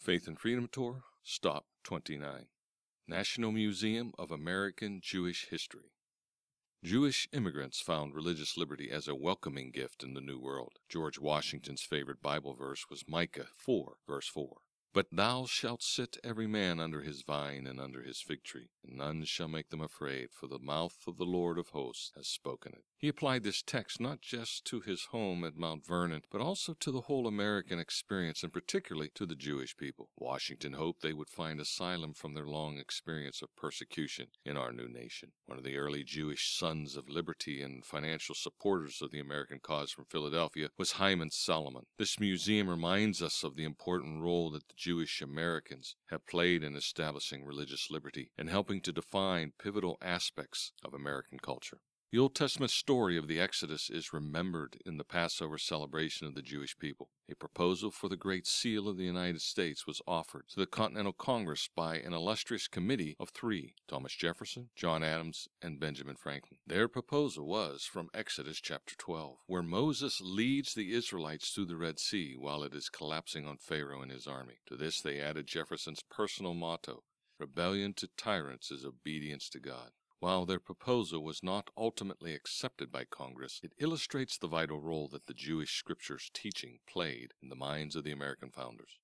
Faith and Freedom Tour, Stop 29. National Museum of American Jewish History. Jewish immigrants found religious liberty as a welcoming gift in the New World. George Washington's favorite Bible verse was Micah 4, verse 4. But thou shalt sit every man under his vine and under his fig tree, and none shall make them afraid, for the mouth of the Lord of hosts has spoken it. He applied this text not just to his home at Mount Vernon, but also to the whole American experience, and particularly to the Jewish people. Washington hoped they would find asylum from their long experience of persecution in our new nation. One of the early Jewish sons of liberty and financial supporters of the American cause from Philadelphia was Hyman Solomon. This museum reminds us of the important role that the Jewish Americans have played in establishing religious liberty and helping to define pivotal aspects of American culture. The Old Testament story of the Exodus is remembered in the Passover celebration of the Jewish people. A proposal for the Great Seal of the United States was offered to the Continental Congress by an illustrious committee of three: Thomas Jefferson, John Adams, and Benjamin Franklin. Their proposal was from Exodus chapter 12, where Moses leads the Israelites through the Red Sea while it is collapsing on Pharaoh and his army. To this they added Jefferson's personal motto: "Rebellion to tyrants is obedience to God." While their proposal was not ultimately accepted by Congress, it illustrates the vital role that the Jewish scriptures teaching played in the minds of the American founders.